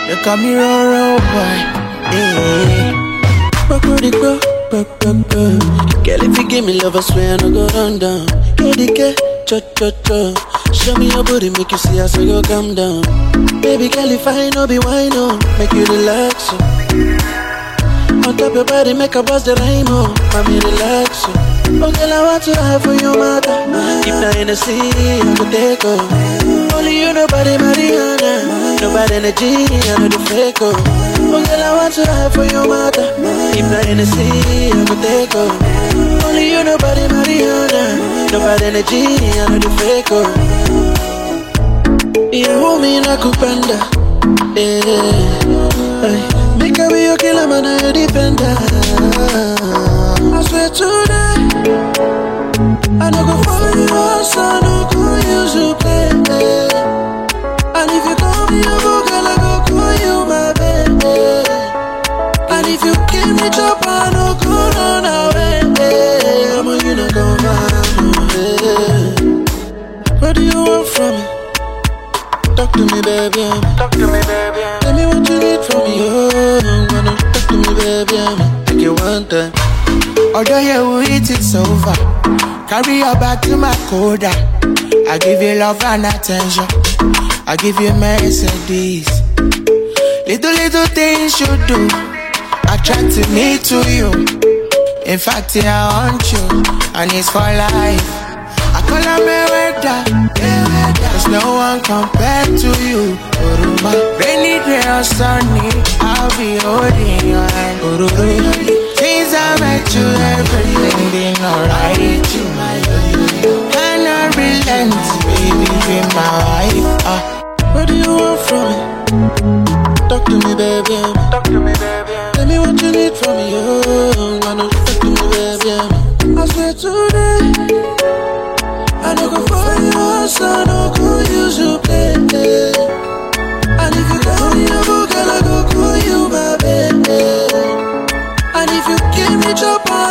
You call me Roro boy. Hey. Girl, if you give me love, I swear I no go run down. KDK, cho. Show me your booty, make you see how so you calm down. Baby girl, if I no be wine on, make you relax. On top your body, make a bust the rhyme on. Mommy, relax. Oh girl, I want to have for your mother. If not in the sea, I go take her. Only you, nobody, Mariana. Nobody energy, I know the fake. Oh girl, I want to have for your mother. If not in the sea, I go take her. Only you, nobody, Mariana. Nobody energy, I know the fake. You hold me in a kupanda. Make a way, you kill a man, I defender. I swear today, I no go for you, I no go use you play. And if you call me a book, I go call you my baby. And if you give me job, I no go run away. I'm a you no go run. What do you want from me? Talk to me, baby. Tell me what you need from me. Oh, I'm gonna talk to me, baby. Take you one time. Although you eat it's over, carry your back to my coda. I give you love and attention. I give you Mercedes. Little things you do attract me to you. In fact, I want you, and it's for life. I call her Mayweather, there's no one compared to you. Rainy day or sunny, I'll be holding your hand. Since I met you, everything been alright. Cannot relent, baby, be my wife. What do you want from me? Talk to me, baby. Tell me what you need from me. Oh, I know. Talk to me, baby. I swear today, I no go for you, so I no go use you play. And if you call me a book, I go call you my baby. And if you give me job,